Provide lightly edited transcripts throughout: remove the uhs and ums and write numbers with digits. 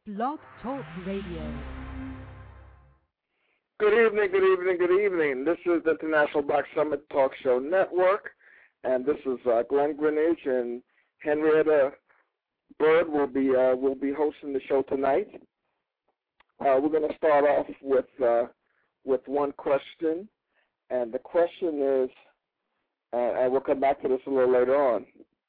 Blog Talk Radio. Good evening, good evening, good evening. This is the International Black Summit Talk Show Network, and this is Glenn Greenidge and Henrietta Bird will be hosting the show tonight. We're going to start off with one question, and the question is, and we'll come back to this a little later on,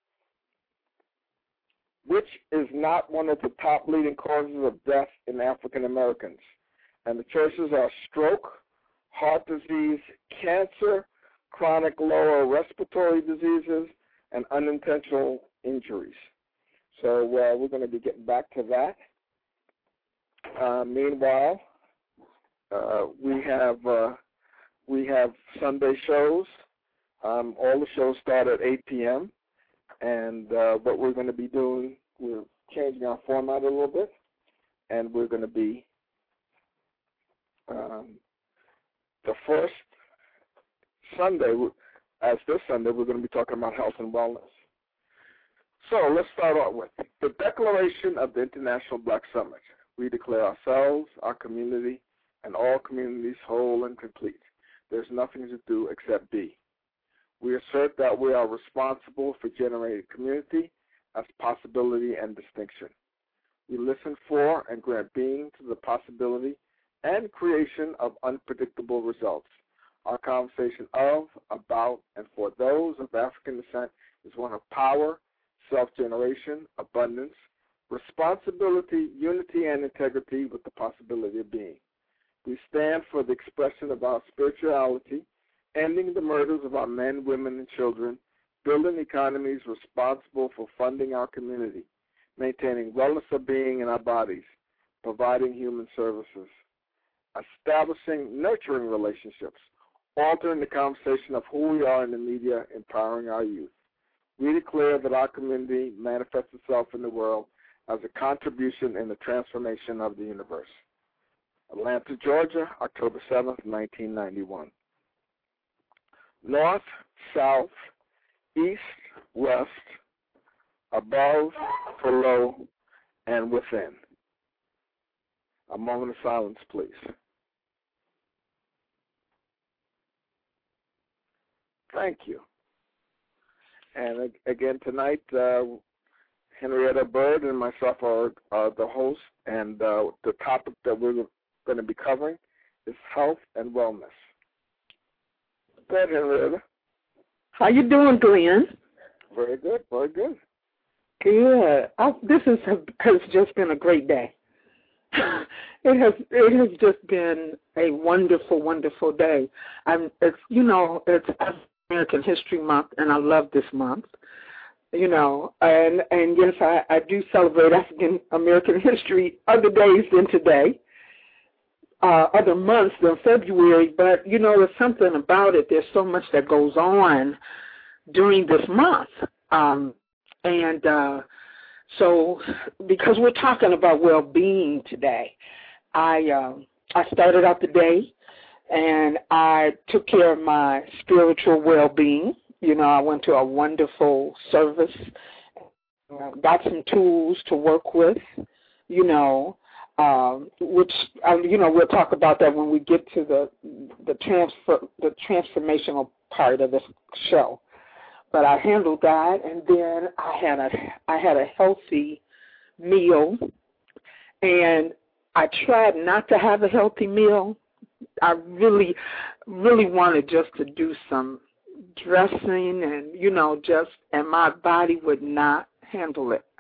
which is not one of the top leading causes of death in African Americans? And the choices are stroke, heart disease, cancer, chronic lower respiratory diseases, and unintentional injuries. So we're going to be getting back to that. Meanwhile, we have Sunday shows. All the shows start at 8 p.m. And what we're going to be doing, we're changing our format a little bit, and we're going to be the first Sunday, as this Sunday, we're going to be talking about health and wellness. So let's start out with the Declaration of the International Black Summit. We declare ourselves, our community, and all communities whole and complete. There's nothing to do except be. We assert that we are responsible for generating community as possibility and distinction. We listen for and grant being to the possibility and creation of unpredictable results. Our conversation of, about, and for those of African descent is one of power, self-generation, abundance, responsibility, unity, and integrity with the possibility of being. We stand for the expression of our spirituality, ending the murders of our men, women, and children, building economies responsible for funding our community, maintaining wellness of being in our bodies, providing human services, establishing nurturing relationships, altering the conversation of who we are in the media, empowering our youth. We declare that our community manifests itself in the world as a contribution in the transformation of the universe. Atlanta, Georgia, October 7th, 1991. North, south, east, west, above, below, and within. A moment of silence, please. Thank you. And again, tonight, Henrietta Bird and myself are the hosts, and the topic that we're going to be covering is health and wellness. Go ahead, Henrietta. How you doing, Glenn? Very good, very good. Good. This has just been a great day. It has just been a wonderful, wonderful day. It's American History Month, and I love this month. And yes, I do celebrate African American history other days than today. Other months than February, but, there's something about it. There's so much that goes on during this month. So because we're talking about well-being today, I started out the day and I took care of my spiritual well-being. I went to a wonderful service, got some tools to work with, which we'll talk about that when we get to the transformational part of the show. But I handled that, and then I had a healthy meal, and I tried not to have a healthy meal. I really, really wanted just to do some dressing, and and my body would not handle it.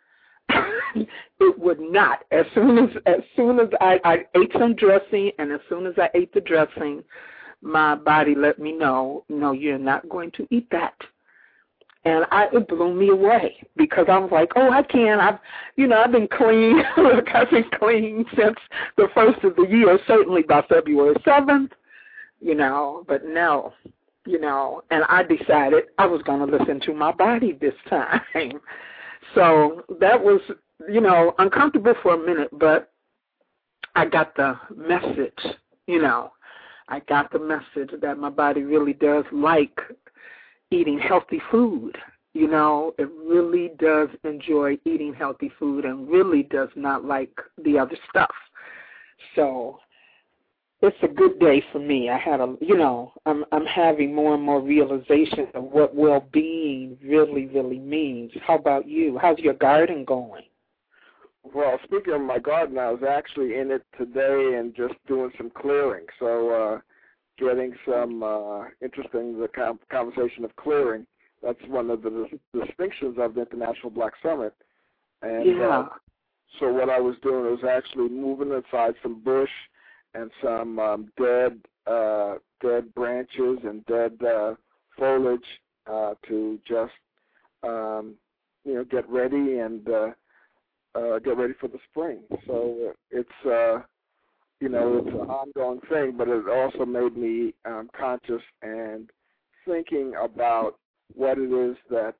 It would not. As soon as I ate some dressing, and as soon as I ate the dressing, my body let me know, no, you're not going to eat that. And it blew me away because I was like, oh, I can. I've been clean. Look, I've been clean since the first of the year, certainly by February 7th, but no, and I decided I was going to listen to my body this time. So that was, uncomfortable for a minute, but I got the message, I got the message that my body really does like eating healthy food, You know, it really does enjoy eating healthy food and really does not like the other stuff. So it's a good day for me. I had I'm having more and more realization of what well-being really, really means. How about you? How's your garden going? Well, speaking of my garden, I was actually in it today and just doing some clearing. So getting some interesting conversation of clearing. That's one of the distinctions of the International Black Summit. And so what I was doing was actually moving aside some bush and some dead branches and dead foliage to just get ready and get ready for the spring. So it's it's an ongoing thing, but it also made me conscious and thinking about what it is that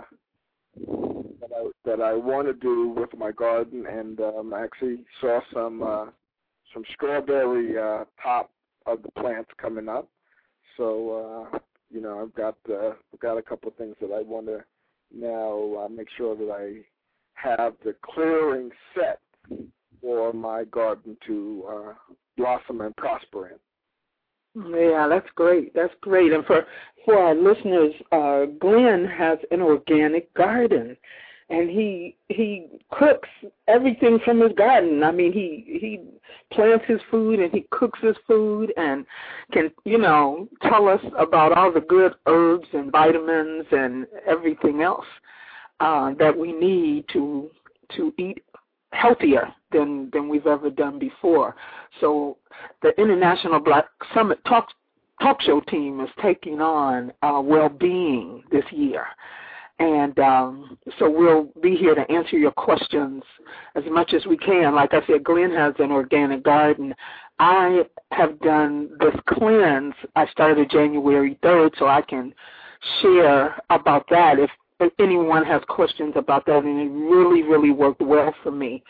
I want to do with my garden, and I actually saw some strawberry top of the plants coming up. So I've got a couple of things that I want to now make sure that I have the clearing set for my garden to blossom and prosper in. Yeah, that's great. That's great. And for our listeners, Glenn has an organic garden, and he cooks everything from his garden. I mean, he plants his food and he cooks his food and can, tell us about all the good herbs and vitamins and everything else that we need to eat healthier than we've ever done before. So the International Black Summit talk show team is taking on well-being this year. And so we'll be here to answer your questions as much as we can. Like I said, Glenn has an organic garden. I have done this cleanse. I started January 3rd, so I can share about that if anyone has questions about that, and it really, really worked well for me.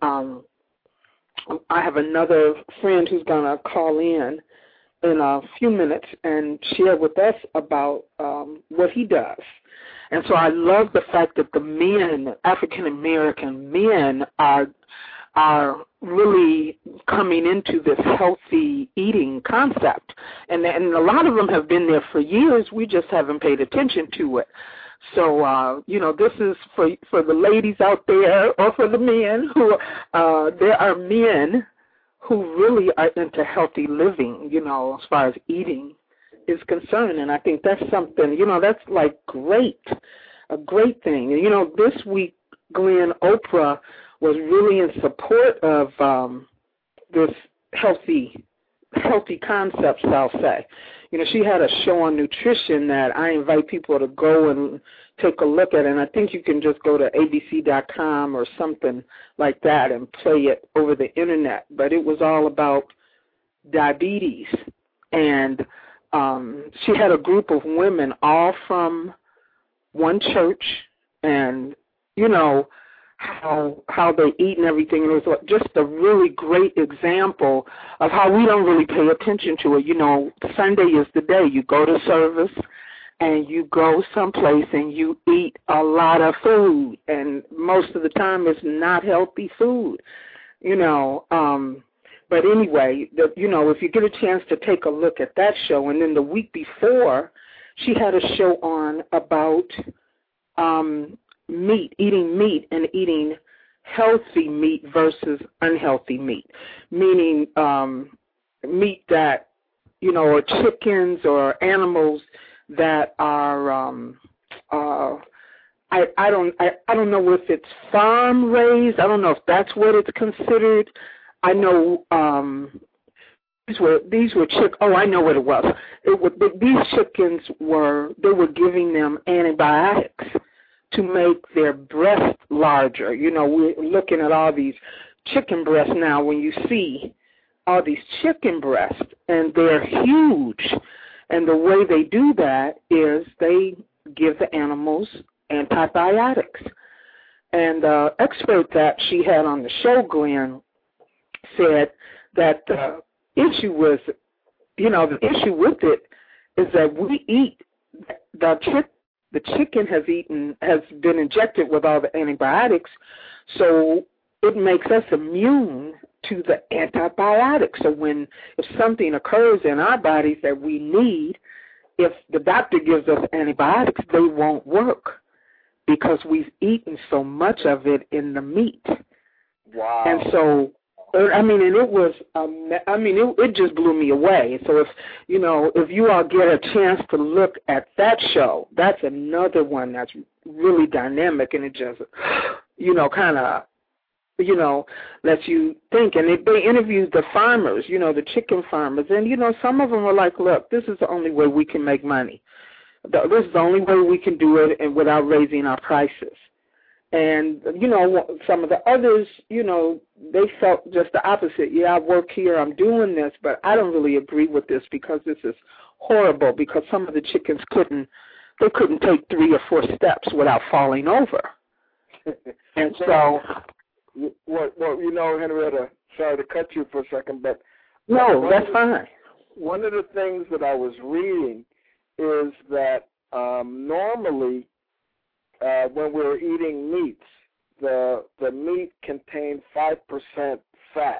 I have another friend who's going to call in a few minutes and share with us about what he does. And so I love the fact that the men, African-American men, are really coming into this healthy eating concept. And a lot of them have been there for years. We just haven't paid attention to it. So, this is for the ladies out there or for the men who, there are men who really are into healthy living, as far as eating is concerned. And I think that's something, that's like a great thing. And, this week, Glenn, Oprah was really in support of this healthy concepts, I'll say. She had a show on nutrition that I invite people to go and take a look at, and I think you can just go to abc.com or something like that and play it over the internet. But it was all about diabetes, and she had a group of women all from one church, and, how they eat and everything. And it was just a really great example of how we don't really pay attention to it. Sunday is the day. You go to service and you go someplace and you eat a lot of food, and most of the time it's not healthy food, But anyway, if you get a chance to take a look at that show, and then the week before, she had a show on about eating meat and eating healthy meat versus unhealthy meat, meaning meat that, or chickens or animals that are, I don't know if it's farm raised. I don't know if that's what it's considered. I know these were I know what it was. These chickens they were giving them antibiotics to make their breast larger. We're looking at all these chicken breasts now. When you see all these chicken breasts, and they're huge, and the way they do that is they give the animals antibiotics. And the expert that she had on the show, Glenn, said that the issue with it is that we eat the the chicken has been injected with all the antibiotics, so it makes us immune to the antibiotics. So if something occurs in our bodies that we need, if the doctor gives us antibiotics, they won't work because we've eaten so much of it in the meat. Wow. And so, it just blew me away. So if you all get a chance to look at that show, that's another one that's really dynamic, and it just, kind of, lets you think. And they interviewed the farmers, the chicken farmers, and, some of them were like, look, this is the only way we can make money. This is the only way we can do it and without raising our prices. And, some of the others, they felt just the opposite. Yeah, I work here, I'm doing this, but I don't really agree with this because this is horrible, because some of the chickens couldn't take 3 or 4 steps without falling over. And so... Well, Henrietta, sorry to cut you for a second, but... No, that's fine. One of the things that I was reading is that normally when we're eating meats, the meat contained 5% fat.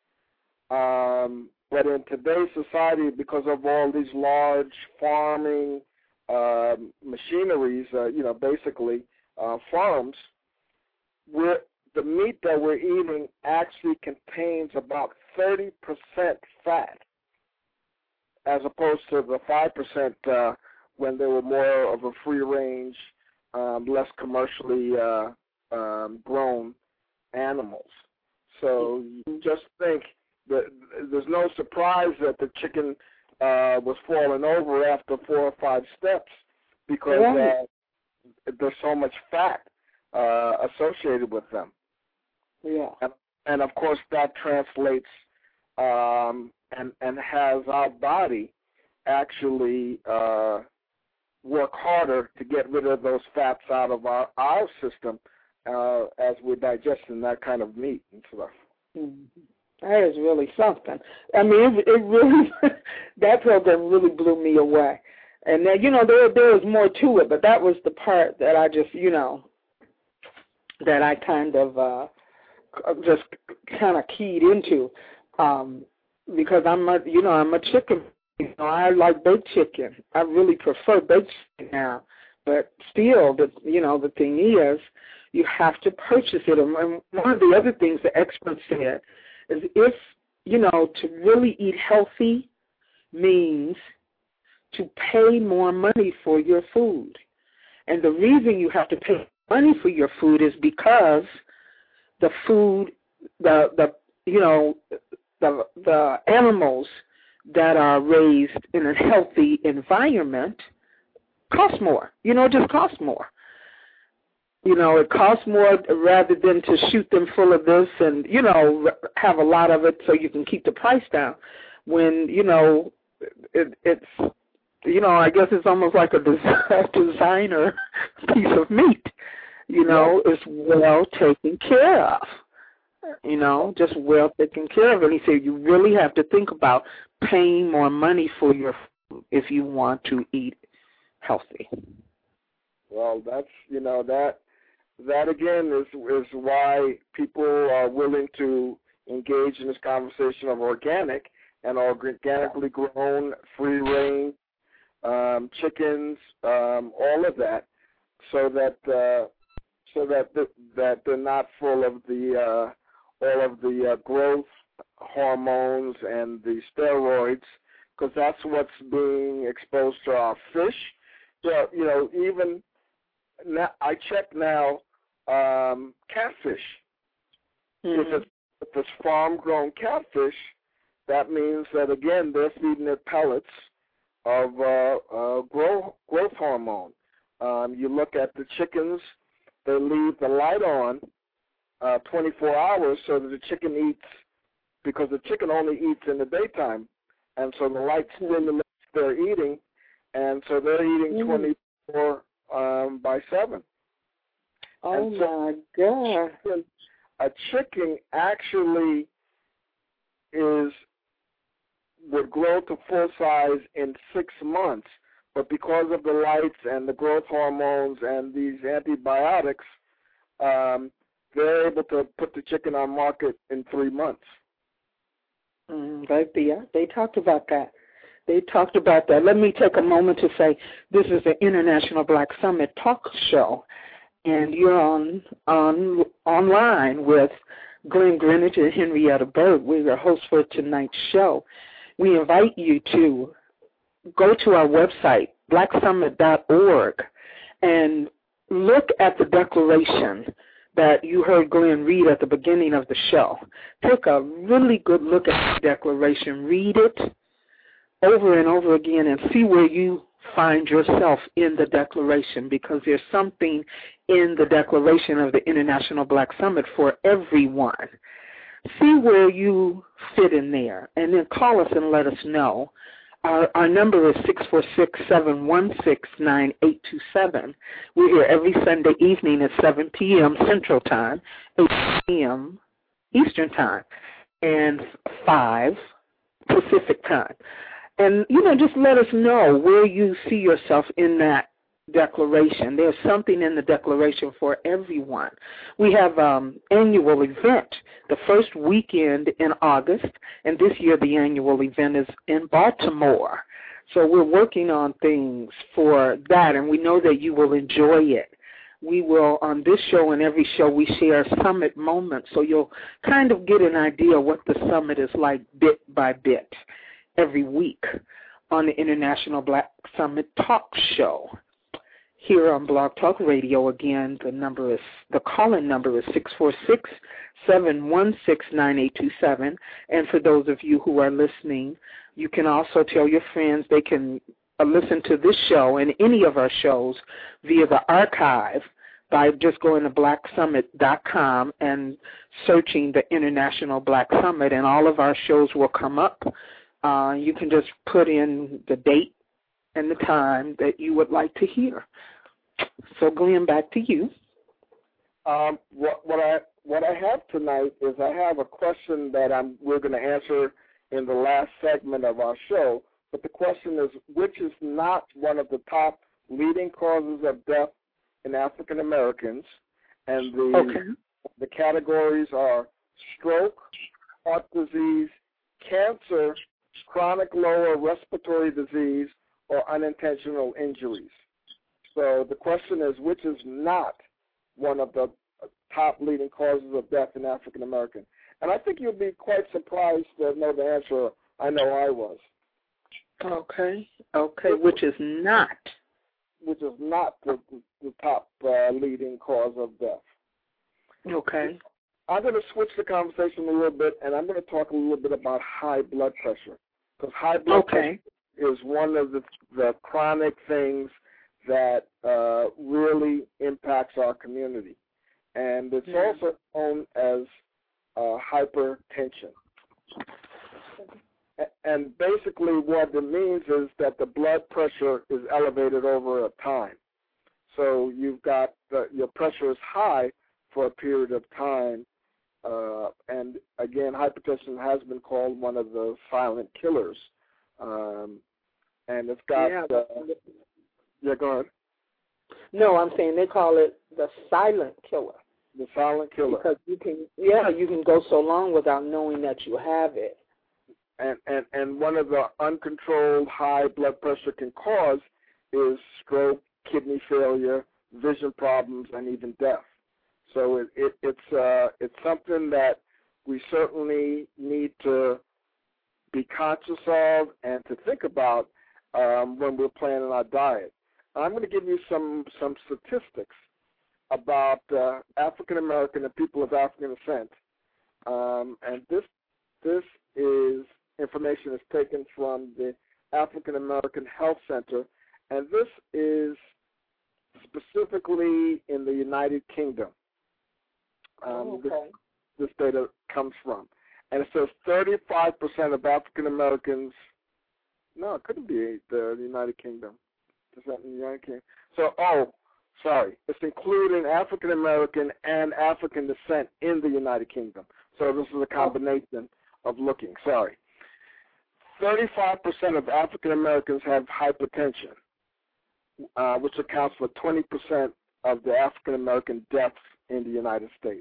But in today's society, because of all these large farming machineries, basically farms, the meat that we're eating actually contains about 30% fat, as opposed to the 5% when they were more of a free-range, less commercially grown animals. So just think that there's no surprise that the chicken was falling over after 4 or 5 steps because there's so much fat associated with them. Yeah. And of course that translates and has our body actually work harder to get rid of those fats out of our system as we're digesting that kind of meat and stuff. Mm-hmm. That is really something. I mean, it really, that program really blew me away. And then, there was more to it, but that was the part that I just, that I kind of just kind of keyed into, because I'm a chicken. I like baked chicken. I really prefer baked chicken now, but still, the thing is, you have to purchase it. And one of the other things the experts said is if, to really eat healthy means to pay more money for your food. And the reason you have to pay money for your food is because the food, the animals that are raised in a healthy environment cost more. It just costs more. It costs more rather than to shoot them full of this and, have a lot of it so you can keep the price down. When, it's, I guess it's almost like a designer piece of meat. It's well taken care of. Just well taken care of. And he said you really have to think about paying more money for your food if you want to eat healthy. Well, that's, that again is why people are willing to engage in this conversation of organic and organically grown, free-range chickens, all of that, so that they're not full of the all of the growth hormones and the steroids, because that's what's being exposed to our fish. So even now, I check now catfish. Mm-hmm. If it's farm-grown catfish, that means that again they're feeding it pellets of growth hormone. You look at the chickens; they leave the light on 24 hours so that the chicken eats, because the chicken only eats in the daytime, and so the light stimulates their eating, and so they're eating 24 by 7. Oh, my God. A chicken actually would grow to full size in 6 months, but because of the lights and the growth hormones and these antibiotics, they're able to put the chicken on market in 3 months. They talked about that. Let me take a moment to say this is the International Black Summit Talk Show, and you're online with Glenn Greenidge and Henrietta Bird. We're your hosts for tonight's show. We invite you to go to our website, blacksummit.org, and look at the declaration that you heard Glenn read at the beginning of the show. Take a really good look at the declaration. Read it over and over again and see where you find yourself in the declaration, because there's something in the declaration of the International Black Summit for everyone. See where you fit in there, and then call us and let us know. Our number is 646-716-9827. We're here every Sunday evening at 7 p.m. Central Time, 8 p.m. Eastern Time, and 5 Pacific Time. And, just let us know where you see yourself in that declaration. There's something in the declaration for everyone. We have annual event the first weekend in August, and this year the annual event is in Baltimore. So we're working on things for that, and we know that you will enjoy it. We will, on this show and every show, we share summit moments, so you'll kind of get an idea what the summit is like bit by bit every week on the International Black Summit Talk Show. Here on Blog Talk Radio, again, the call-in number is 646-716-9827. And for those of you who are listening, you can also tell your friends they can listen to this show and any of our shows via the archive by just going to blacksummit.com and searching the International Black Summit, and all of our shows will come up. You can just put in the date and the time that you would like to hear. So, Glenn, back to you. What I have tonight is I have a question that we're going to answer in the last segment of our show. But the question is, which is not one of the top leading causes of death in African Americans? And the categories are stroke, heart disease, cancer, chronic lower respiratory disease, or unintentional injuries. So the question is, which is not one of the top leading causes of death in African American? And I think you'll be quite surprised to know the answer. I know I was. Okay, which is not the top leading cause of death. Okay. I'm going to switch the conversation a little bit, and I'm going to talk a little bit about high blood pressure, because high blood pressure is one of the chronic things that really impacts our community. And it's also known as hypertension. And basically what it means is that the blood pressure is elevated over a time. So you've got your pressure is high for a period of time. And again, hypertension has been called one of the silent killers. And it's got... go ahead. No, I'm saying they call it the silent killer. The silent killer. Because you can go so long without knowing that you have it. And one of the uncontrolled high blood pressure can cause is stroke, kidney failure, vision problems, and even death. So it's something that we certainly need to be conscious of and to think about when we're planning our diet. I'm going to give you some statistics about African American and people of African descent, and this is information is taken from the African American Health Center, and this is specifically in the United Kingdom. This data comes from, and it says 35% of African Americans. No, it couldn't be the United Kingdom. Is that in the United Kingdom? So, it's including African American and African descent in the United Kingdom. So this is a combination of looking. 35% of African Americans have hypertension. which accounts for 20% of the African American deaths in the United States.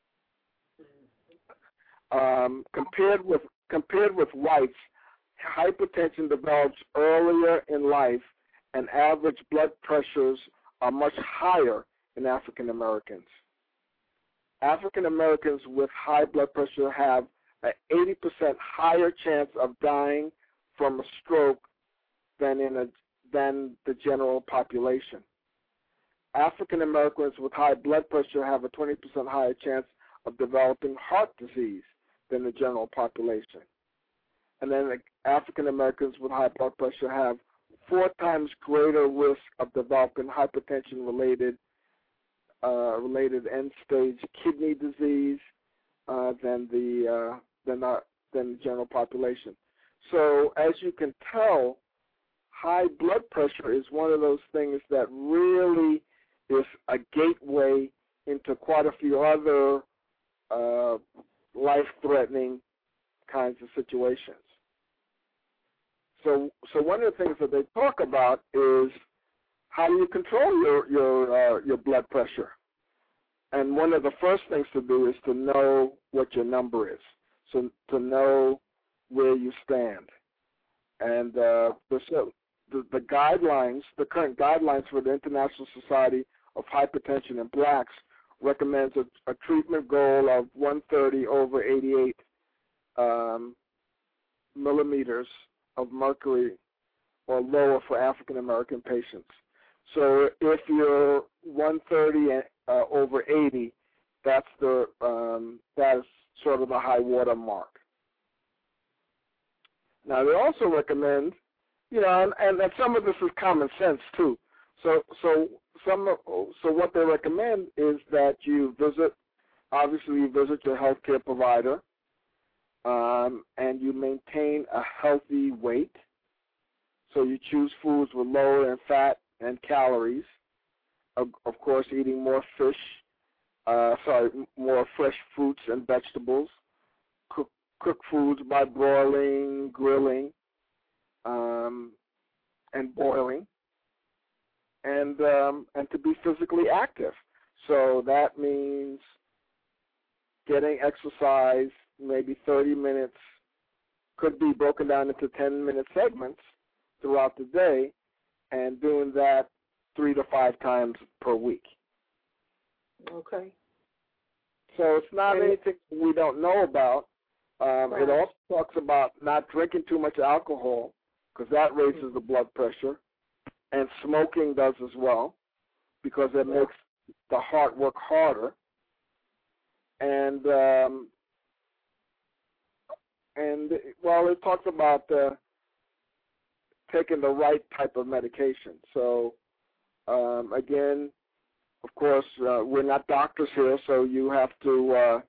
Compared with whites, hypertension develops earlier in life, and average blood pressures are much higher in African Americans. African Americans with high blood pressure have an 80% higher chance of dying from a stroke than the general population. African Americans with high blood pressure have a 20% higher chance of developing heart disease than the general population. And then African Americans with high blood pressure have 4 times greater risk of developing hypertension-related end-stage kidney disease than the general population. So as you can tell, high blood pressure is one of those things that really is a gateway into quite a few other life-threatening kinds of situations. So one of the things that they talk about is how do you control your blood pressure? And one of the first things to do is to know what your number is, so to know where you stand. And the guidelines, the current guidelines for the International Society of Hypertension in Blacks recommends a treatment goal of 130/88 millimeters of mercury or lower for African American patients. So if you're 130/80, that's that is sort of the high water mark. Now they also recommend, and some of this is common sense too. So what they recommend is that you visit your healthcare provider, and you maintain a healthy weight. So you choose foods with lower in fat and calories. Of course, eating more more fresh fruits and vegetables. Cook foods by broiling, grilling, and boiling, and to be physically active. So that means getting exercise, maybe 30 minutes, could be broken down into 10-minute segments throughout the day, and doing that 3 to 5 times per week. Okay. So it's not anything we don't know about. It also talks about not drinking too much alcohol, because that raises the blood pressure, and smoking does as well, because it makes the heart work harder. And it talks about taking the right type of medication. So again, of course, we're not doctors here, so you have to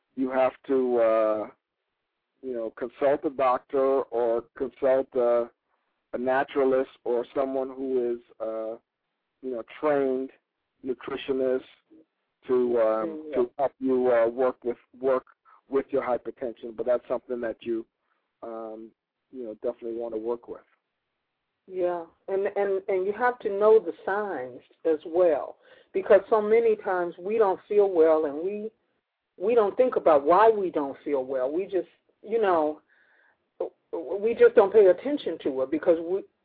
consult a doctor or consult a naturalist or someone who is trained nutritionist to help you work with your hypertension. But that's something that you definitely want to work with. Yeah, and you have to know the signs as well, because so many times we don't feel well, and we don't think about why we don't feel well. We just we just don't pay attention to it, because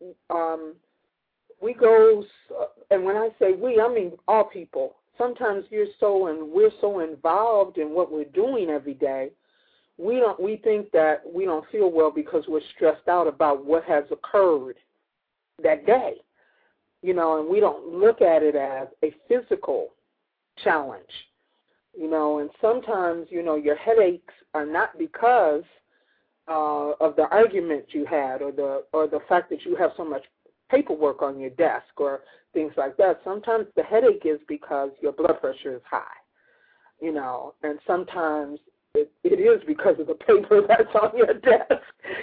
we go, and when I say we, I mean all people. Sometimes we're so involved in what we're doing every day, we think that we don't feel well because we're stressed out about what has occurred that day, and we don't look at it as a physical challenge, and sometimes, your headaches are not because of the argument you had or the fact that you have so much paperwork on your desk or things like that. Sometimes the headache is because your blood pressure is high, and sometimes it is because of the paper that's on your desk,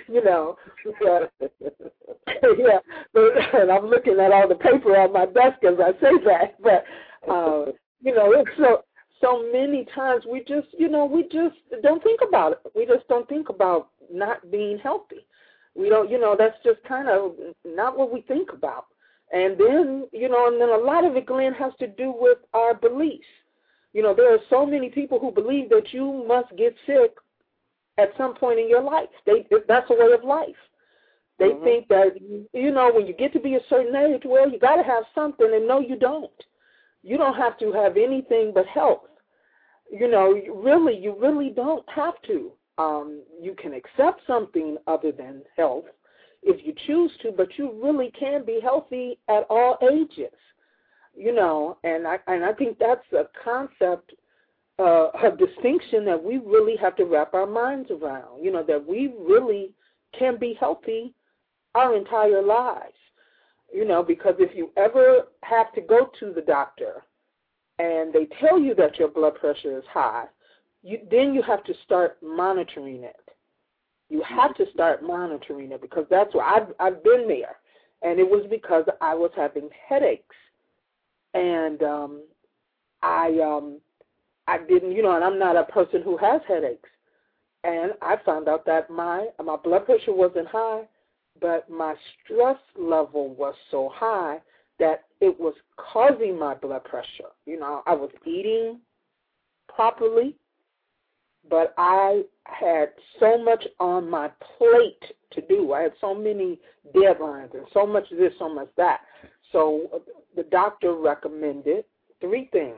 and I'm looking at all the paper on my desk as I say that, but, it's so many times we just don't think about it. We just don't think about not being healthy. We don't, that's just kind of not what we think about. And then, and then a lot of it, Glenn, has to do with our beliefs. There are so many people who believe that you must get sick at some point in your life. That's a way of life. They think that, when you get to be a certain age, well, you got to have something, and no, you don't. You don't have to have anything but health. You really don't have to. You can accept something other than health if you choose to, but you really can be healthy at all ages. And I think that's a concept, a distinction that we really have to wrap our minds around, that we really can be healthy our entire lives, because if you ever have to go to the doctor and they tell you that your blood pressure is high, then you have to start monitoring it. You have to start monitoring it, because that's where I've been there, and it was because I was having headaches, and I didn't, and I'm not a person who has headaches, and I found out that my blood pressure wasn't high, but my stress level was so high that it was causing my blood pressure. I was eating properly, but I had so much on my plate to do. I had so many deadlines and so much this, so much that. So the doctor recommended 3 things: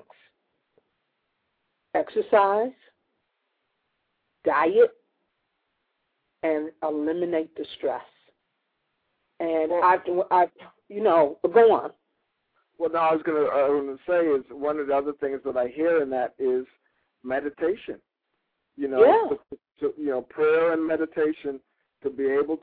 exercise, diet, and eliminate the stress. And I've go on. Well, no, I was going to say is one of the other things that I hear in that is meditation. Prayer and meditation, to be able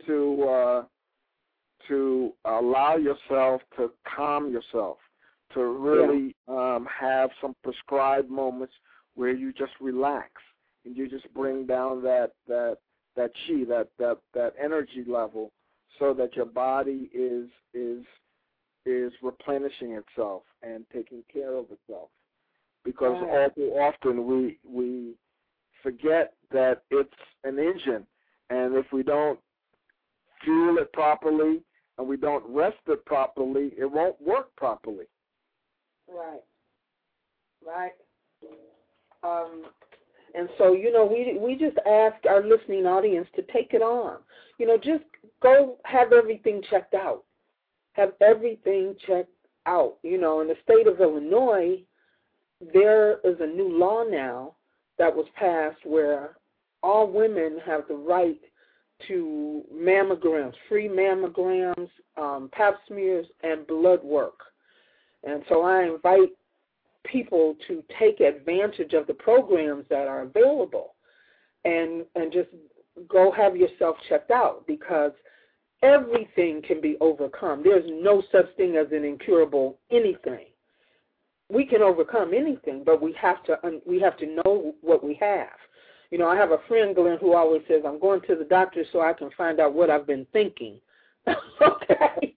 to allow yourself to calm yourself, to really have some prescribed moments where you just relax and you just bring down that chi, that energy level, so that your body is replenishing itself and taking care of itself. Because all too often we forget that it's an engine, and if we don't fuel it properly and we don't rest it properly, it won't work properly. Right. And so, we just ask our listening audience to take it on. Just go have everything checked out. Have everything checked out. In the state of Illinois, there is a new law now that was passed where all women have the right to mammograms, free mammograms, pap smears, and blood work. And so I invite people to take advantage of the programs that are available and just go have yourself checked out, because everything can be overcome. There's no such thing as an incurable anything. We can overcome anything, but we have to know what we have. I have a friend, Glenn, who always says, I'm going to the doctor so I can find out what I've been thinking. Okay.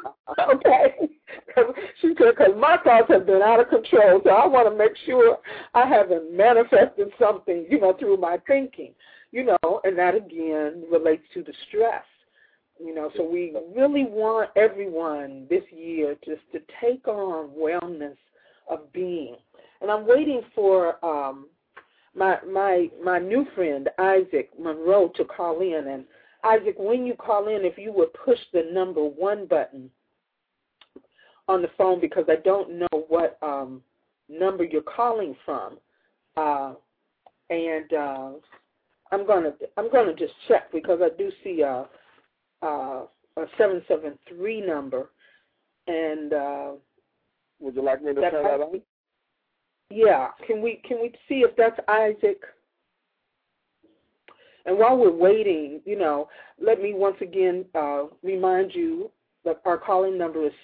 She said, because my thoughts have been out of control, so I want to make sure I haven't manifested something, through my thinking, and that, again, relates to the stress. So we really want everyone this year just to take on wellness of being. And I'm waiting for my new friend, Isaac Monroe, to call in. And, Isaac, when you call in, if you would push the number 1 button on the phone, because I don't know what number you're calling from. And I'm gonna just check, because I do see a 773 number, and would you like me to turn that on? Yeah. Can we see if that's Isaac? And while we're waiting, let me once again remind you that our calling number is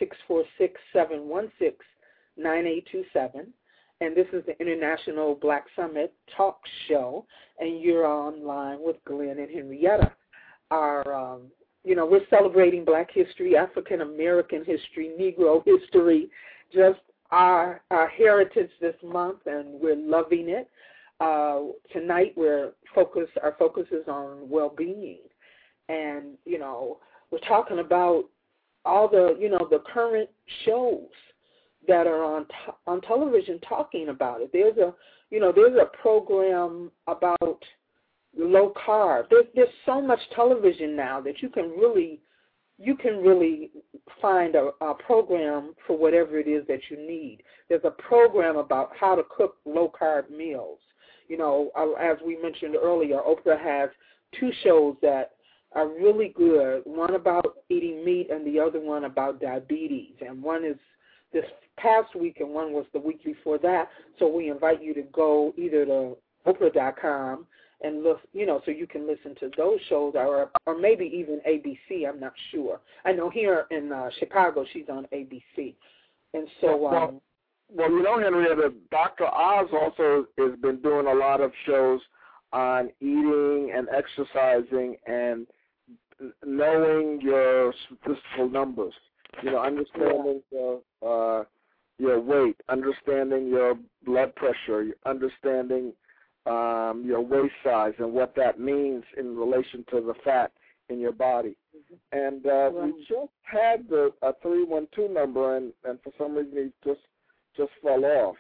646-716-9827. And this is the International Black Summit Talk Show, and you're online with Glenn and Henrietta. We're celebrating Black history, African American history, Negro history, just our heritage this month, and we're loving it. Tonight, our focus is on well-being, and we're talking about all the the current shows that are on television talking about it. There's a program about low carb. There's so much television now that you can really find a program for whatever it is that you need. There's a program about how to cook low carb meals. As we mentioned earlier, Oprah has 2 shows that are really good. One about eating meat and the other one about diabetes. And one is this past week and one was the week before that. So we invite you to go either to Oprah.com and look, so you can listen to those shows or maybe even ABC. I'm not sure. I know here in Chicago she's on ABC. And so... Well, Henrietta, Dr. Oz also has been doing a lot of shows on eating and exercising and knowing your statistical numbers, understanding your weight, understanding your blood pressure, understanding your waist size and what that means in relation to the fat in your body. And we just had a 312 number, and for some reason it just fell off.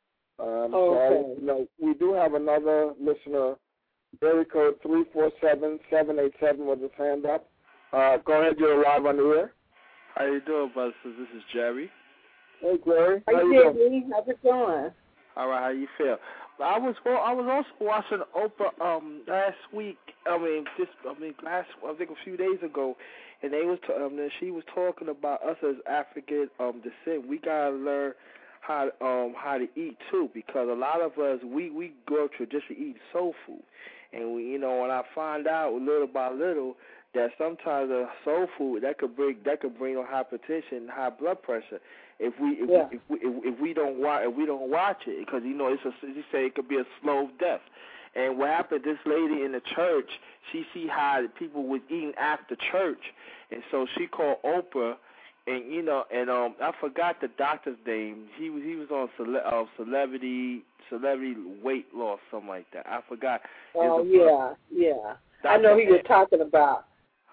So we do have another listener. Area code 347-787 with his hand up. Go ahead, you're live on the air. How you doing, brothers? This is Jerry. Hey, Jerry. How you doing? How's it going? All right, how you feel? I was also watching Oprah last week. I think a few days ago, and she was talking about us as African descent. We gotta learn how to eat too, because a lot of us we grow up traditionally eating soul food. And when I find out little by little that sometimes the soul food that could bring on hypertension, high blood pressure, if we don't watch it, because you say it could be a slow death. And what happened? This lady in the church, she see how people was eating after church, and so she called Oprah. And I forgot the doctor's name. He was on celebrity weight loss, something like that. I forgot. Oh yeah. I know he was talking about.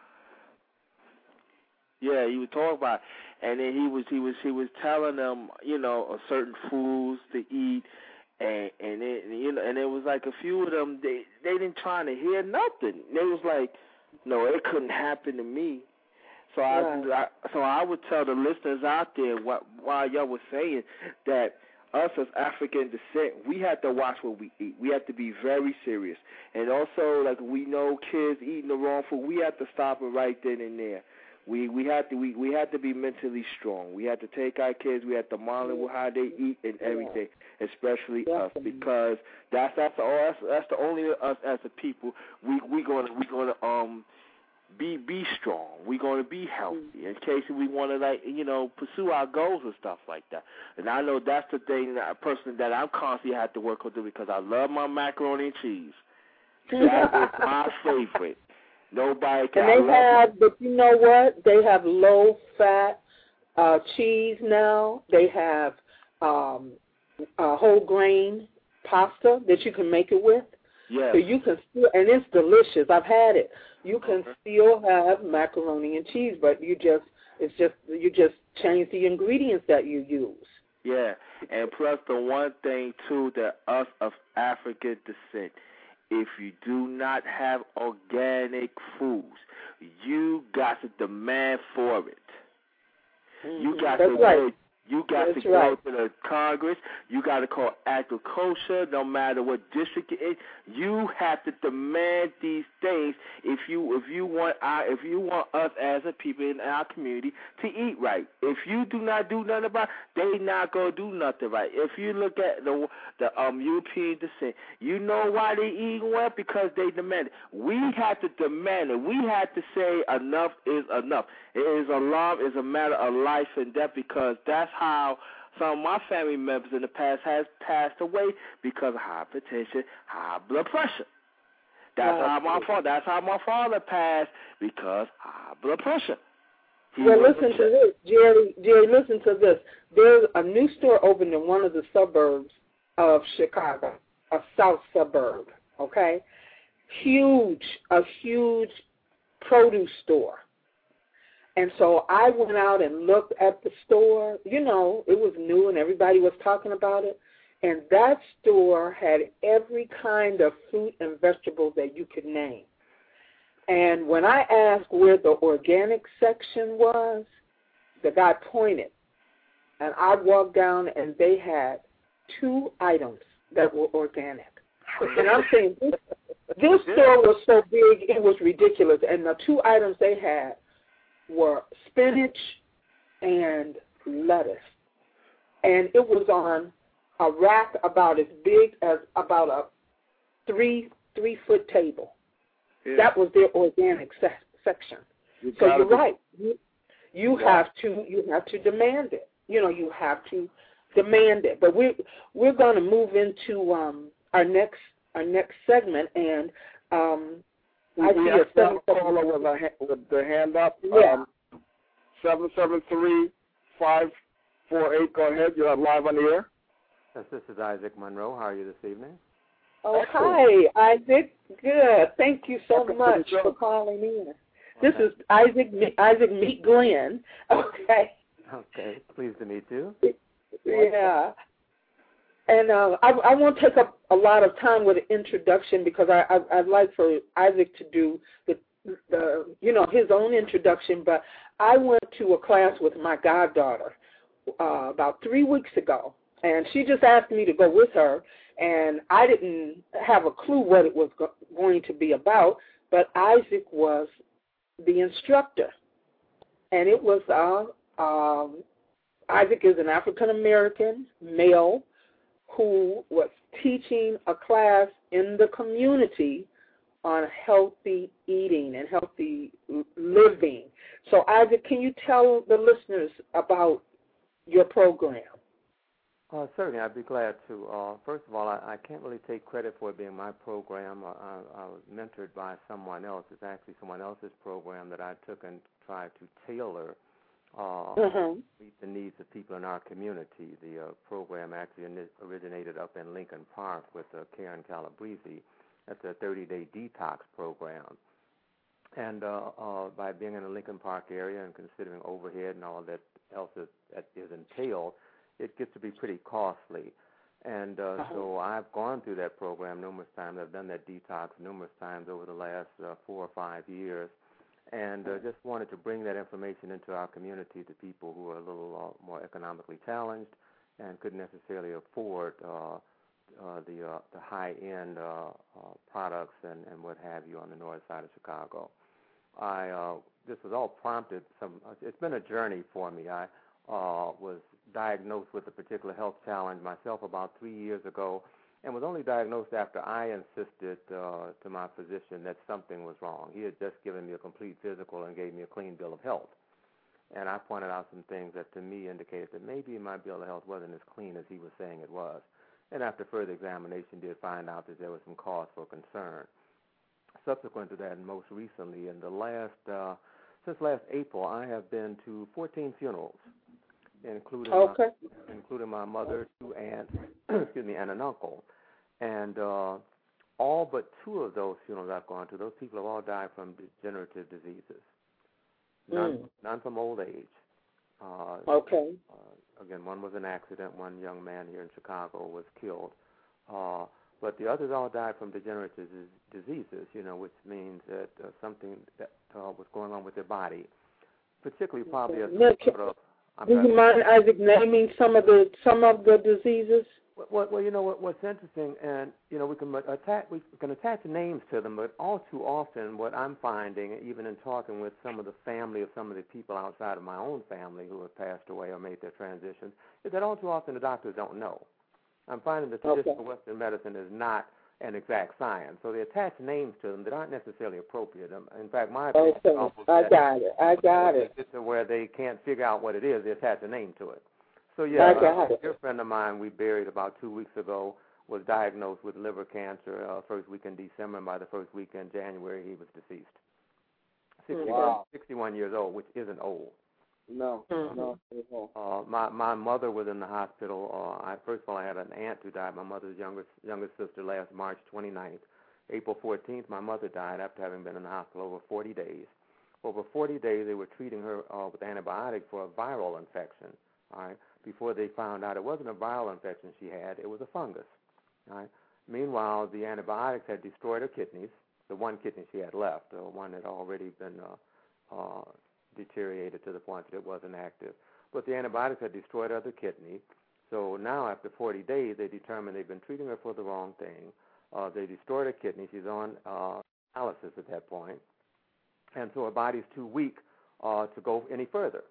Yeah, he was talking about, and then he was telling them, certain foods to eat, and it was like a few of them they didn't try to hear nothing. They was like, no, it couldn't happen to me. So I would tell the listeners out there, while y'all were saying that us as African descent, we have to watch what we eat. We have to be very serious. And also, like, we know kids eating the wrong food, we have to stop it right then and there. We have to be mentally strong. We have to take our kids. We have to monitor how they eat and everything, especially us, because that's the only us as a people. We're gonna be strong. We're going to be healthy in case we want to, pursue our goals and stuff like that. And I know that's the thing, that person that I'm constantly have to work with, because I love my macaroni and cheese. That is my favorite. Nobody can. And but you know what? They have low-fat cheese now. They have whole grain pasta that you can make it with. Yes. So you can still, and it's delicious. I've had it. You can still have macaroni and cheese, but you just change the ingredients that you use. Yeah, and plus the one thing too, that us of African descent, if you do not have organic foods, you got to demand for it. You got to right. You got to go to the Congress. You got to call agriculture, no matter what district it is. You have to demand these things if you want us as a people in our community to eat right. If you do not do nothing about it, they not gonna do nothing right. If you look at the European descent, you know why they eat well? Because they demand it. We have to demand it. We have to say enough is enough. It is a matter of life and death, because that's how some of my family members in the past has passed away because of hypertension, high blood pressure. That's how my father passed, because high blood pressure. Listen to this, Jerry. Listen to this. There's a new store opened in one of the suburbs of Chicago, a south suburb. Okay, a huge produce store. And so I went out and looked at the store. You know, it was new and everybody was talking about it. And that store had every kind of fruit and vegetable that you could name. And when I asked where the organic section was, the guy pointed. And I walked down and they had 2 items that were organic. And I'm saying this store was so big, it was ridiculous. And the 2 items they had were spinach and lettuce. And it was on a rack about as big as about a 3-foot table. Yeah. That was their organic section. So you're right. You have to demand it. You know, you have to demand it. But we're going to move into our next segment, and I see a caller with the hand up. Yeah. 773-548. Go ahead. You're live on the air. Yes, this is Isaac Monroe. How are you this evening? Oh, hi, Isaac. Good. Thank you so much for calling in. This is Isaac meet Glenn. Okay. Okay. Pleased to meet you. Yeah. And I won't take up a lot of time with the introduction because I'd like for Isaac to do the his own introduction. But I went to a class with my goddaughter about 3 weeks ago, and she just asked me to go with her, and I didn't have a clue what it was going to be about. But Isaac was the instructor, and it was Isaac is an African-American male who was teaching a class in the community on healthy eating and healthy living. So, Isaac, can you tell the listeners about your program? Certainly, I'd be glad to. First of all, I can't really take credit for it being my program. I was mentored by someone else. It's actually someone else's program that I took and tried to tailor meet the needs of people in our community. The program actually originated up in Lincoln Park with Karen Calabrese. That's a 30-day detox program. And by being in the Lincoln Park area and considering overhead and all that else that is entailed, it gets to be pretty costly. And so I've gone through that program numerous times. I've done that detox numerous times over the last 4 or 5 years. And just wanted to bring that information into our community to people who are a little more economically challenged and couldn't necessarily afford the high-end products and what have you on the north side of Chicago. This was all prompted. It's been a journey for me. I was diagnosed with a particular health challenge myself about 3 years ago, and was only diagnosed after I insisted to my physician that something was wrong. He had just given me a complete physical and gave me a clean bill of health. And I pointed out some things that to me indicated that maybe my bill of health wasn't as clean as he was saying it was. And after further examination, did find out that there was some cause for concern. Subsequent to that, and most recently, in since last April, I have been to 14 funerals, including my mother, 2 aunts, and an uncle. And all but 2 of those funerals I've gone to, those people have all died from degenerative diseases. None from old age. Again, one was an accident. One young man here in Chicago was killed. But the others all died from degenerative diseases, which means that something that was going on with their body, particularly probably as a result of. Do you mind, Isaac, naming some of the diseases? Well, what's interesting, and we can attach names to them, but all too often, what I'm finding, even in talking with some of the family of some of the people outside of my own family who have passed away or made their transitions, is that all too often the doctors don't know. I'm finding that traditional Western medicine is not an exact science, so they attach names to them that aren't necessarily appropriate. In fact, my opinion is almost I got it. It's where they can't figure out what it is, they attach a name to it. So, a dear friend of mine we buried about 2 weeks ago was diagnosed with liver cancer first week in December, and by the first week in January, he was deceased. 61 years old, which isn't old. No. My mother was in the hospital. First of all, I had an aunt who died, my mother's youngest sister, last March 29th. April 14th, my mother died after having been in the hospital over 40 days. over 40 days they were treating her with antibiotics for a viral infection, all right, before they found out it wasn't a viral infection she had, it was a fungus, all right. Meanwhile, the antibiotics had destroyed her kidneys, the one kidney she had left, the one had already been deteriorated to the point that it wasn't active. But the antibiotics had destroyed her other kidney. So now, after 40 days, they determined they've been treating her for the wrong thing. They destroyed her kidney. She's on dialysis at that point. And so her body's too weak to go any further.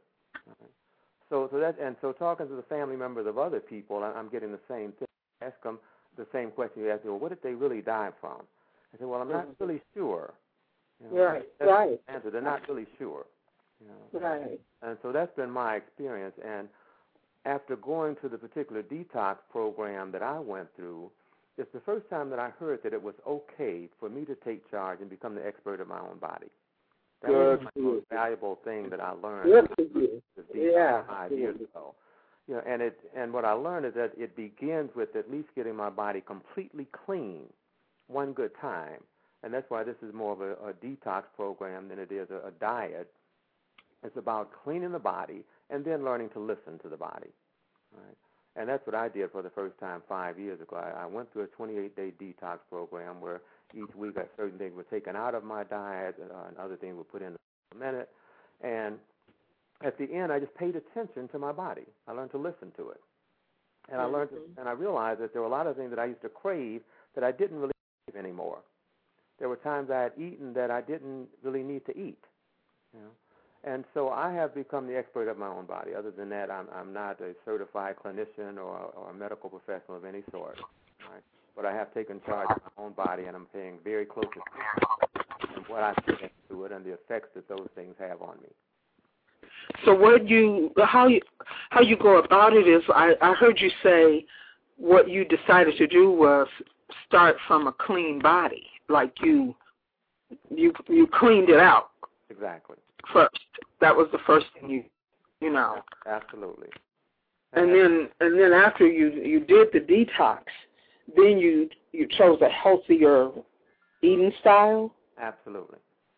So talking to the family members of other people, I'm getting the same thing. I ask them the same question you asked me, well, what did they really die from? I said, well, I'm not really sure. Right, right. Answer. They're not really sure. Right. And so that's been my experience. And after going to the particular detox program that I went through, it's the first time that I heard that it was okay for me to take charge and become the expert of my own body. That was the most valuable thing that I learned. Yeah. 5 years ago. And what I learned is that it begins with at least getting my body completely clean one good time. And that's why this is more of a detox program than it is a diet. It's about cleaning the body and then learning to listen to the body. Right? And that's what I did for the first time 5 years ago. I went through a 28-day detox program where each week certain things were taken out of my diet and other things were put in a minute. And at the end, I just paid attention to my body. I learned to listen to it. And I learned and I realized that there were a lot of things that I used to crave that I didn't really crave anymore. There were times I had eaten that I didn't really need to eat. And so I have become the expert of my own body. Other than that, I'm not a certified clinician or a medical professional of any sort. Right? But I have taken charge of my own body, and I'm paying very close attention to what I put into it and the effects that those things have on me. So how you go about it is, I heard you say what you decided to do was start from a clean body, like you cleaned it out. Exactly. First, that was the first thing you know. Absolutely. And then after you did the detox, then you chose a healthier eating style. Absolutely.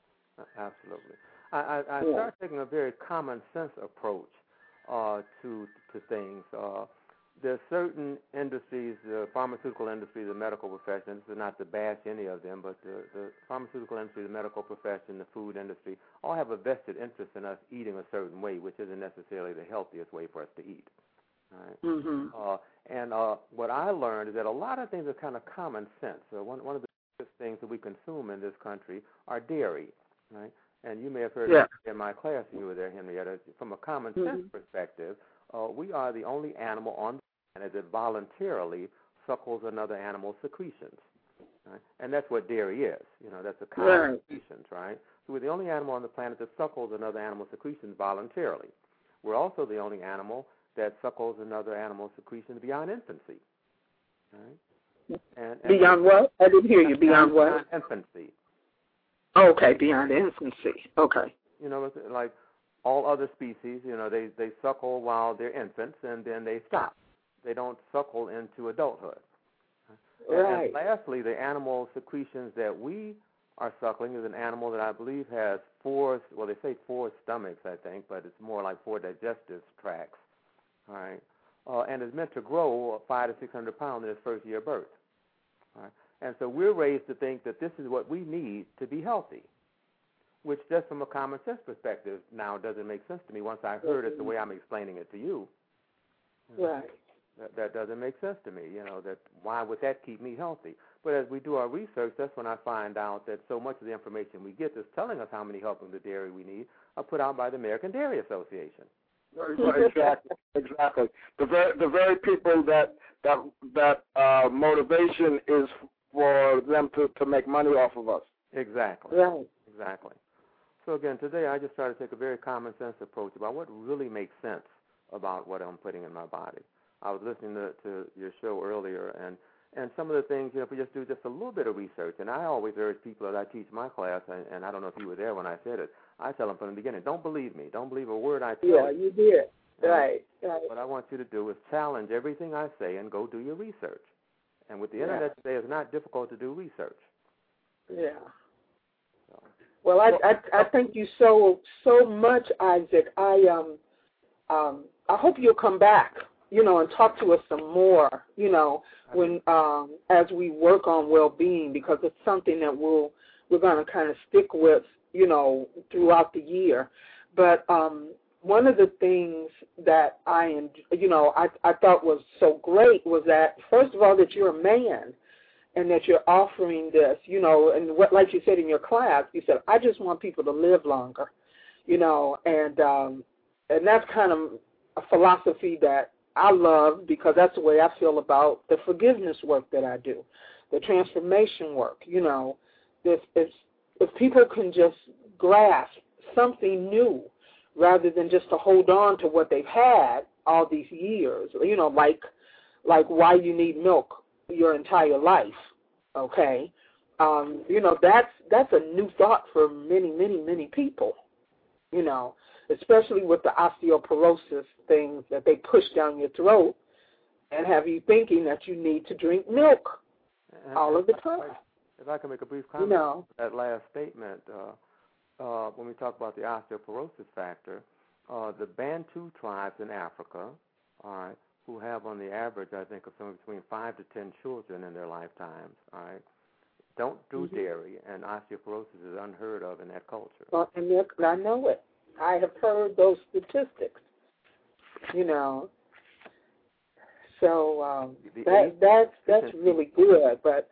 I started taking a very common sense approach to things. There are certain industries, the pharmaceutical industry, the medical profession. This is not to bash any of them, but the pharmaceutical industry, the medical profession, the food industry, all have a vested interest in us eating a certain way, which isn't necessarily the healthiest way for us to eat. Right? And what I learned is that a lot of things are kind of common sense. One of the biggest things that we consume in this country are dairy, right? And you may have heard in my class when you were there, Henrietta, from a common sense perspective, we are the only animal on the planet that voluntarily suckles another animal's secretions. Right? And that's what dairy is. That's a cow secretions, right? So we're the only animal on the planet that suckles another animal's secretions voluntarily. We're also the only animal that suckles another animal's secretions beyond infancy. Right? And beyond what? I didn't hear you. Beyond what? Beyond infancy. Oh, okay, beyond infancy. Okay. Like all other species, they suckle while they're infants and then they stop. They don't suckle into adulthood. Right. And lastly, the animal secretions that we are suckling is an animal that I believe has they say four stomachs, I think, but it's more like 4 digestive tracts. All right. And is meant to grow 500 to 600 pounds in its first year of birth. All right. And so we're raised to think that this is what we need to be healthy, which just from a common sense perspective now doesn't make sense to me once I heard it the way I'm explaining it to you. Right. That doesn't make sense to me, that why would that keep me healthy? But as we do our research, that's when I find out that so much of the information we get that's telling us how many helpings of dairy we need are put out by the American Dairy Association. Exactly. The very people that motivation is for them to make money off of us. Exactly. Right. Exactly. So again, today I just try to take a very common sense approach about what really makes sense about what I'm putting in my body. I was listening to your show earlier, and some of the things, if we just do just a little bit of research, and I always urge people that I teach my class, and I don't know if you were there when I said it, I tell them from the beginning, don't believe me. Don't believe a word I tell you. Yeah, you did. Right. What I want you to do is challenge everything I say and go do your research. And with the Internet today, it's not difficult to do research. Yeah. Well, I thank you so much, Isaac. I hope you'll come back, and talk to us some more, when as we work on well-being, because it's something that we're going to kind of stick with, throughout the year. But one of the things that I thought was so great was that, first of all, that you're a man and that you're offering this, and what, like you said in your class, you said, I just want people to live longer, and that's kind of a philosophy that I love, because that's the way I feel about the forgiveness work that I do, the transformation work. If people can just grasp something new rather than just to hold on to what they've had all these years, like why you need milk your entire life, okay? That's a new thought for many, many, many people, especially with the osteoporosis things that they push down your throat and have you thinking that you need to drink milk all of the time. If I can make a brief comment on that last statement, when we talk about the osteoporosis factor, the Bantu tribes in Africa, all right, who have on the average, I think, of somewhere between 5 to 10 children in their lifetimes, all right, don't do dairy, and osteoporosis is unheard of in that culture. Well, and I know it. I have heard those statistics, So that's really good. But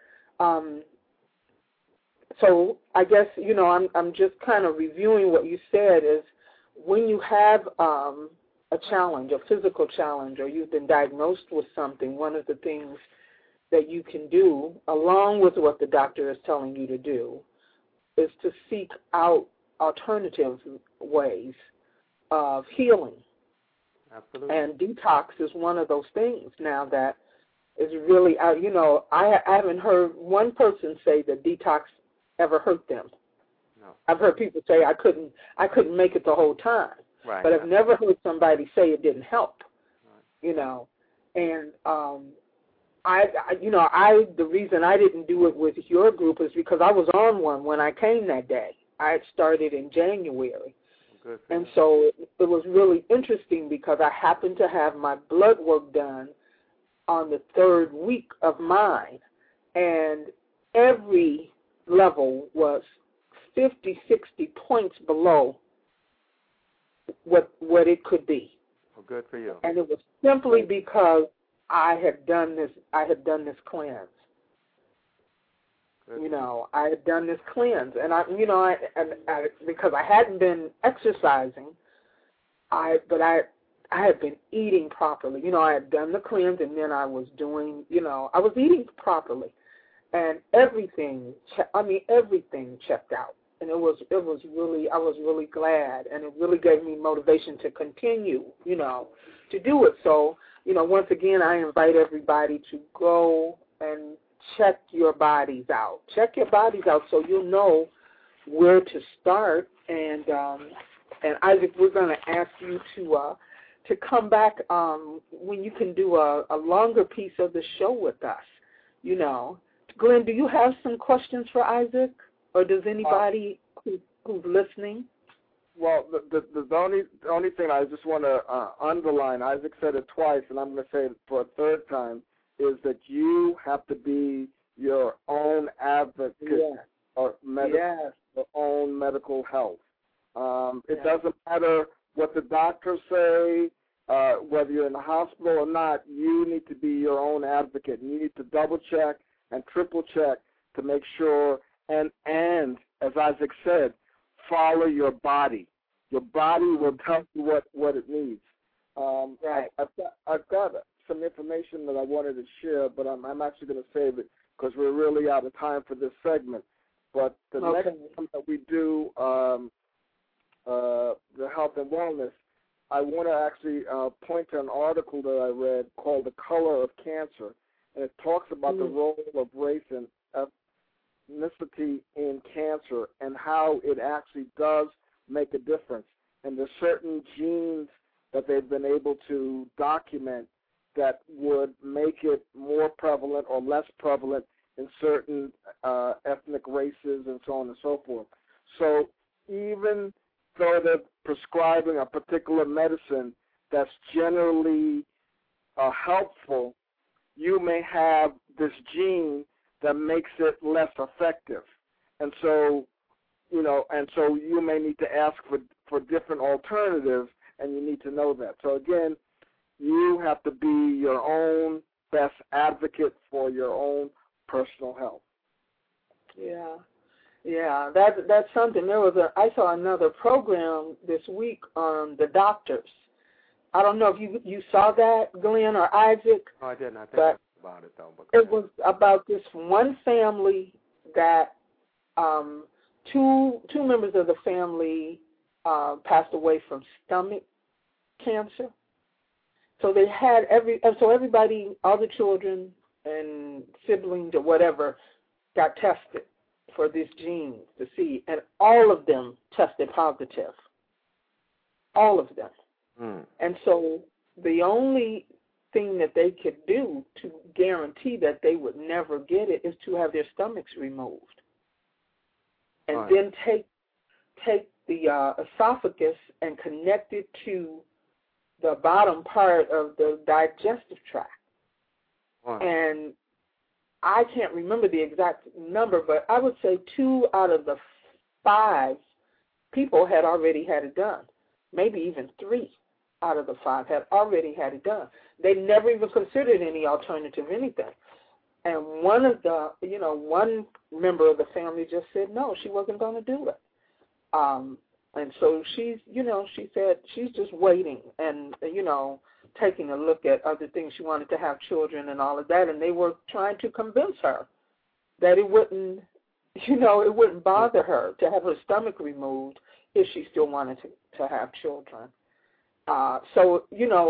so I guess, I'm just kind of reviewing what you said is when you have a challenge, a physical challenge, or you've been diagnosed with something, one of the things that you can do, along with what the doctor is telling you to do, is to seek out alternative ways of healing. Absolutely. And detox is one of those things now that is really out. I haven't heard one person say that detox ever hurt them. No. I've heard people say I couldn't make it the whole time. Right. But I've never heard somebody say it didn't help. Right. And the reason I didn't do it with your group is because I was on one when I came that day. I had started in January. Good. And so it was really interesting because I happened to have my blood work done on the 3rd week of mine, and every level was 50, 60 points below what it could be. Well, good for you. And it was simply because I had done this cleanse. Good. I had done this cleanse, and I because I hadn't been exercising, but I had been eating properly. I had done the cleanse, and then I was doing, I was eating properly, and everything checked out, and it was really, I was really glad, and it really gave me motivation to continue, to do it. So, once again, I invite everybody to go and check your bodies out. Check your bodies out so you'll know where to start. And Isaac, we're going to ask you to come back when you can do a longer piece of the show with us. Glenn, do you have some questions for Isaac, or does anybody who's listening? Well, the only thing I just want to underline, Isaac said it twice, and I'm going to say it for a third time, is that you have to be your own advocate or your own medical health. It doesn't matter what the doctors say, whether you're in the hospital or not. You need to be your own advocate. You need to double check and triple check to make sure. And as Isaac said, follow your body. Your body will tell you what it needs. I've got some information that I wanted to share, but I'm actually going to save it because we're really out of time for this segment. But the next time that we do the health and wellness, I want to actually point to an article that I read called The Color of Cancer, and it talks about the role of race and ethnicity in cancer and how it actually does make a difference. And there's certain genes that they've been able to document that would make it more prevalent or less prevalent in certain ethnic races and so on and so forth. So even though they're prescribing a particular medicine that's generally helpful, you may have this gene that makes it less effective. And so, you may need to ask for different alternatives, and you need to know that. So again, you have to be your own best advocate for your own personal health. Yeah, that's something. I saw another program this week on the doctors. I don't know if you saw that, Glenn or Isaac. No, I didn't. I think about it though. It was about this one family that two members of the family passed away from stomach cancer. So they had everybody, all the children and siblings or whatever, got tested for this gene to see, and all of them tested positive. All of them. Mm. And so the only thing that they could do to guarantee that they would never get it is to have their stomachs removed. And then take the esophagus and connect it to the bottom part of the digestive tract. And I can't remember the exact number, but I would say 2 out of the 5 people had already had it done. Maybe even 3 out of the 5 had already had it done. They never even considered any alternative anything. And one member of the family just said no, she wasn't going to do it. And so she said she's just waiting and, taking a look at other things. She wanted to have children and all of that, and they were trying to convince her that it wouldn't bother her to have her stomach removed if she still wanted to have children. So,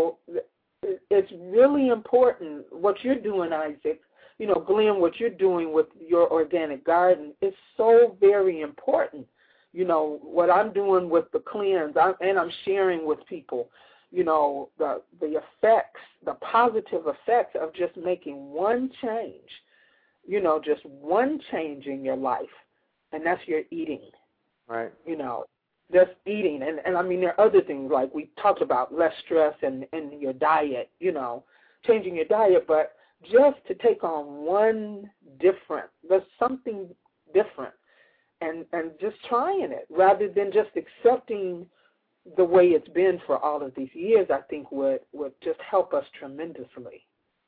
it's really important what you're doing, Isaac. Glenn, what you're doing with your organic garden is so very important. What I'm doing with the cleanse, I'm sharing with people, the effects, the positive effects of just making one change, just one change in your life, and that's your eating. Right. Just eating. And I mean, there are other things like we talked about, less stress and your diet, changing your diet, but just to take on there's something different, and just trying it rather than just accepting the way it's been for all of these years, I think would just help us tremendously.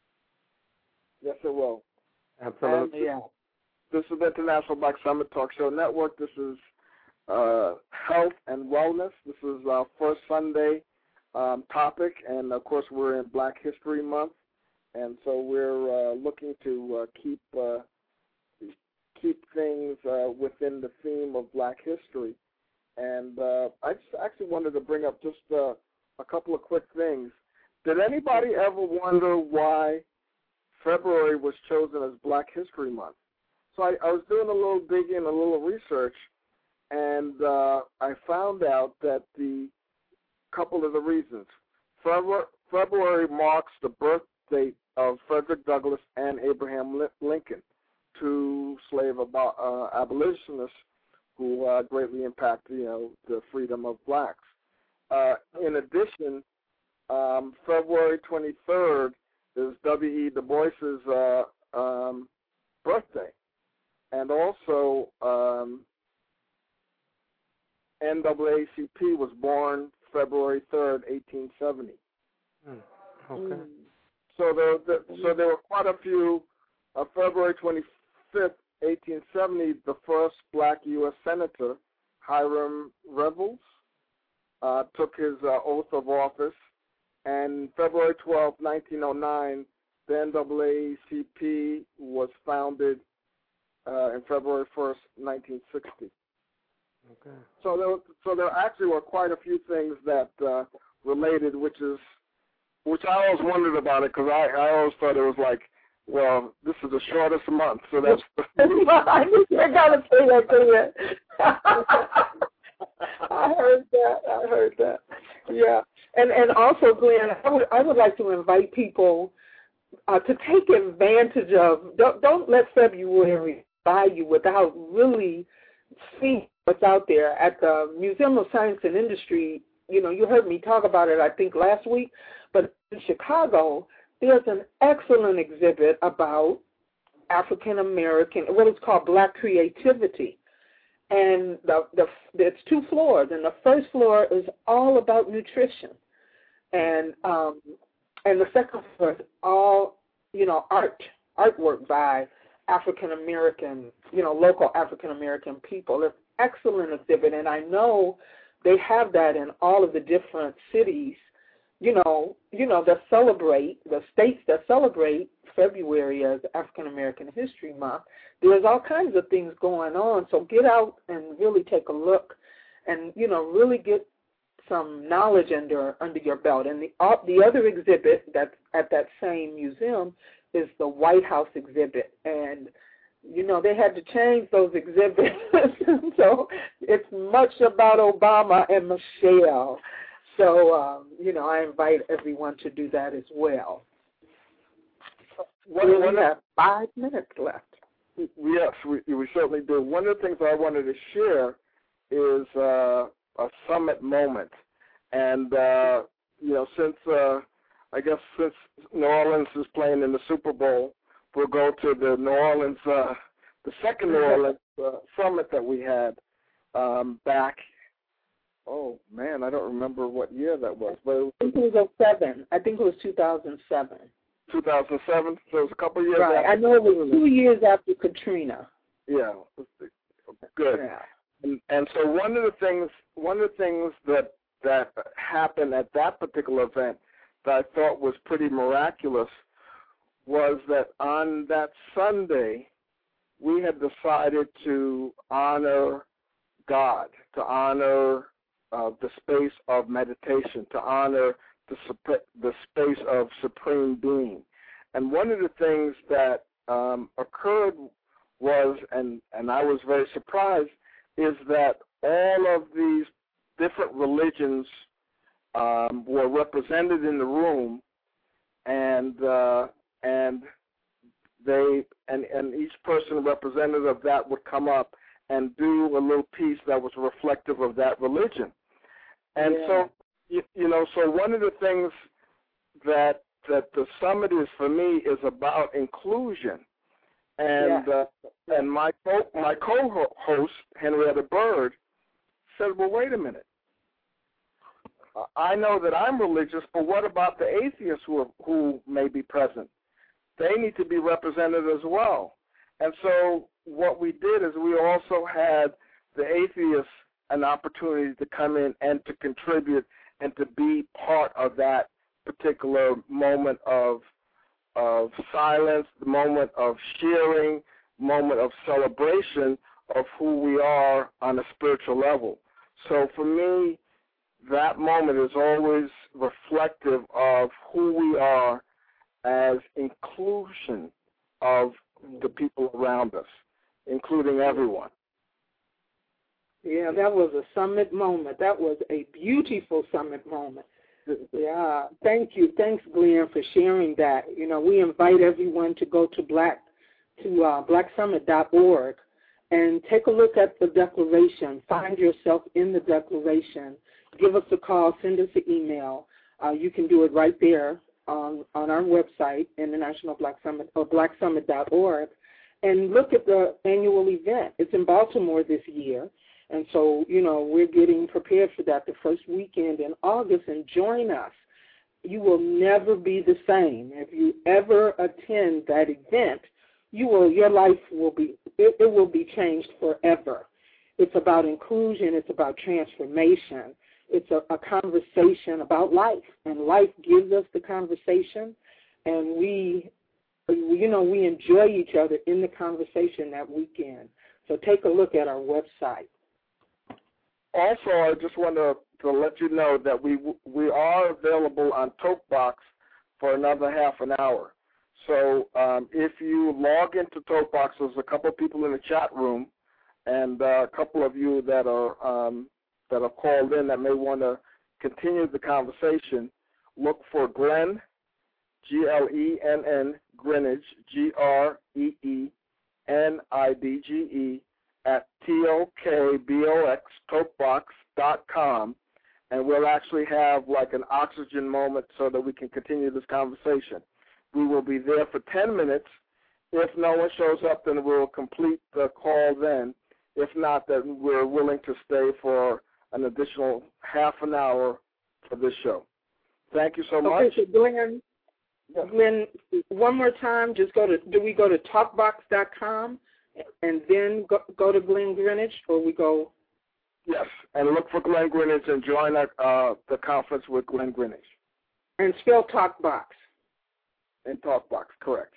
Yes, it will. Absolutely. Yeah. This is the International Black Summit Talk Show Network. This is health and wellness. This is our first Sunday topic, and of course we're in Black History Month, and so we're looking to keep things within the theme of Black history. And I just actually wanted to bring up just a couple of quick things. Did anybody ever wonder why February was chosen as Black History Month? So I was doing a little digging, a little research, and I found out that the couple of the reasons. February marks the birth date of Frederick Douglass and Abraham Lincoln, 2 slave abolitionists who greatly impacted, the freedom of blacks. In addition, February 23rd is W.E. Du Bois's birthday, and also NAACP was born February 3rd, 1870. Okay. So there were quite a few. February 25th, 1870, the first black U.S. Senator, Hiram Revels, took his oath of office. And February 12th, 1909, the NAACP was founded in February 1st, 1960. Okay. So there actually were quite a few things that related, which I always wondered about it, because I always thought it was like, well, this is the shortest month, so that's. I gotta say that to you. I heard that. Yeah, and also, Glenn, I would like to invite people to take advantage of. Don't let February buy you without really seeing what's out there. At the Museum of Science and Industry, you heard me talk about it, I think, last week, but in Chicago, there's an excellent exhibit about African American, what is called Black creativity. And it's 2 floors, and the first floor is all about nutrition. And the second floor is all, artwork by African American, local African American people. It's an excellent exhibit, and I know they have that in all of the different cities, that celebrate, the states that celebrate February as African American History Month. There's all kinds of things going on, so get out and really take a look and, really get some knowledge under your belt. And the other exhibit that's at that same museum is the White House exhibit. And, they had to change those exhibits. So it's much about Obama and Michelle. So, I invite everyone to do that as well. We only have 5 minutes left. Yes, we certainly do. One of the things I wanted to share is a summit moment. And, since New Orleans is playing in the Super Bowl, we'll go to the New Orleans, the second New Orleans summit that we had back. Oh, man, I don't remember what year that was. But I think it was 2007. I think it was 2007. 2007, so it was a couple of years right. after. I know it was 2 years after Katrina. Yeah, good. Yeah. And so one of the things that happened at that particular event that I thought was pretty miraculous was that on that Sunday we had decided to honor God, to honor the space of meditation, to honor the space of Supreme Being. And one of the things that occurred was, and I was very surprised, is that all of these different religions were represented in the room, and each person representative of that would come up and do a little piece that was reflective of that religion. And so, so one of the things that the summit is for me is about inclusion. And and my co-host, Henrietta Bird, said, well, wait a minute. I know that I'm religious, but what about the atheists who may be present? They need to be represented as well. And so what we did is we also had the atheists an opportunity to come in and to contribute and to be part of that particular moment of silence, the moment of sharing, moment of celebration of who we are on a spiritual level. So for me, that moment is always reflective of who we are as inclusion of the people around us, including everyone. Yeah, that was a summit moment. That was a beautiful summit moment. Yeah, thank you. Thanks, Glenn, for sharing that. We invite everyone to go to blacksummit.org and take a look at the declaration. Find yourself in the declaration. Give us a call. Send us an email. You can do it right there on our website, International Black Summit, or blacksummit.org, and look at the annual event. It's in Baltimore this year. And so, we're getting prepared for that the first weekend in August, and join us. You will never be the same. If you ever attend that event, your life will be changed forever. It's about inclusion. It's about transformation. It's a conversation about life, and life gives us the conversation, and we enjoy each other in the conversation that weekend. So take a look at our website. Also, I just want to let you know that we are available on TalkBox for another half an hour. So if you log into TalkBox, there's a couple of people in the chat room, and a couple of you that are called in that may want to continue the conversation. Look for Glenn, Glenn, Greenidge, Greenidge, at TOKBOX, TalkBox.com, and we'll actually have like an oxygen moment so that we can continue this conversation. We will be there for 10 minutes. If no one shows up, then we'll complete the call then. If not, then we're willing to stay for an additional half an hour for this show. Thank you so much. Okay, so Glenn, one more time, do we go to TalkBox.com and then go to Glenn Greenidge, or we go? Yes, and look for Glenn Greenidge and join the conference with Glenn Greenidge. And spell TalkBox. And TalkBox, correct.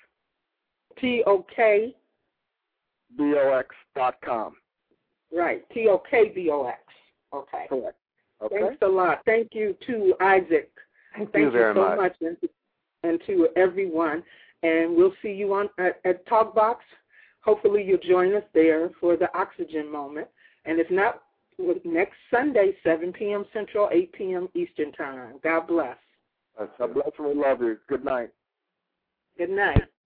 TOKBOX.com. Right, TOKBOX. Okay. Correct. Okay. Thanks a lot. Thank you to Isaac. Thank you very so much. And to everyone. And we'll see you at TalkBox. Hopefully you'll join us there for the oxygen moment. And if not, next Sunday, 7 p.m. Central, 8 p.m. Eastern Time. God bless. God bless and we love you. Good night. Good night.